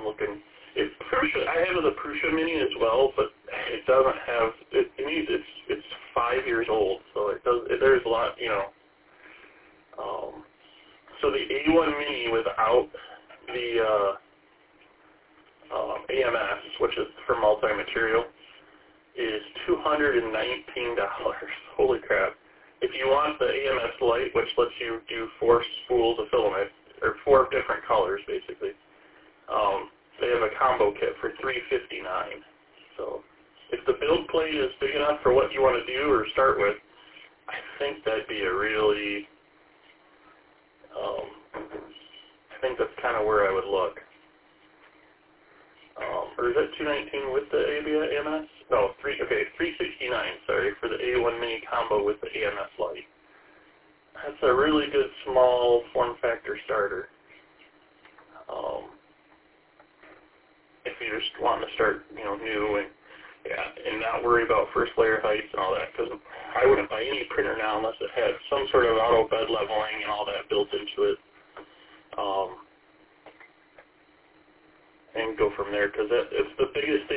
looking. I have the Prusa Mini as well, but it doesn't have. It's 5 years old, so there's a lot, So the A1 Mini without the AMS, which is for multi-material, is $219. Holy crap! If you want the AMS Lite, which lets you do 4 spools of filament, or 4 different colors, basically, they have a combo kit for $359. So if the build plate is big enough for what you want to do or start with, I think that'd be a really, I think that's kind of where I would look. Or is that $219 with the AMS? No, $369, sorry, for the A1 Mini combo with the AMS Lite. That's a really good small form factor starter. If you just want to start, new and not worry about first layer heights and all that, because I wouldn't buy any printer now unless it had some sort of auto bed leveling and all that built into it. And go from there, because it's the biggest